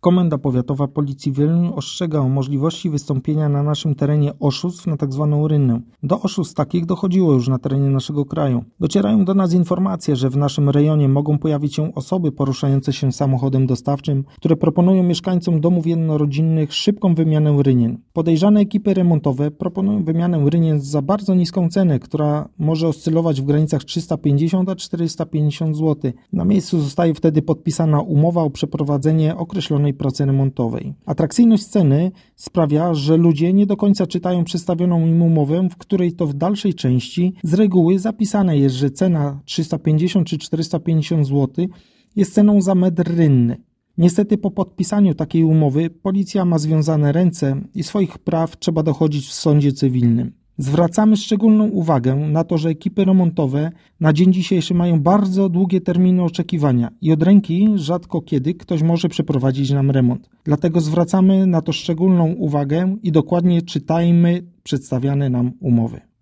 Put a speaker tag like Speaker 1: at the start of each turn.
Speaker 1: Komenda Powiatowa Policji w Wieluniu ostrzega o możliwości wystąpienia na naszym terenie oszustw na tzw. rynnę. Do oszustw takich dochodziło już na terenie naszego kraju. Docierają do nas informacje, że w naszym rejonie mogą pojawić się osoby poruszające się samochodem dostawczym, które proponują mieszkańcom domów jednorodzinnych szybką wymianę rynien. Podejrzane ekipy remontowe proponują wymianę rynien za bardzo niską cenę, która może oscylować w granicach 350 a 450 zł. Na miejscu zostaje wtedy podpisana umowa o przeprowadzenie określonej pracy remontowej. Atrakcyjność ceny sprawia, że ludzie nie do końca czytają przedstawioną im umowę, w której to w dalszej części z reguły zapisane jest, że cena 350 czy 450 zł jest ceną za metr rynny. Niestety po podpisaniu takiej umowy policja ma związane ręce i swoich praw trzeba dochodzić w sądzie cywilnym. Zwracamy szczególną uwagę na to, że ekipy remontowe na dzień dzisiejszy mają bardzo długie terminy oczekiwania i od ręki rzadko kiedy ktoś może przeprowadzić nam remont. Dlatego zwracamy na to szczególną uwagę i dokładnie czytajmy przedstawiane nam umowy.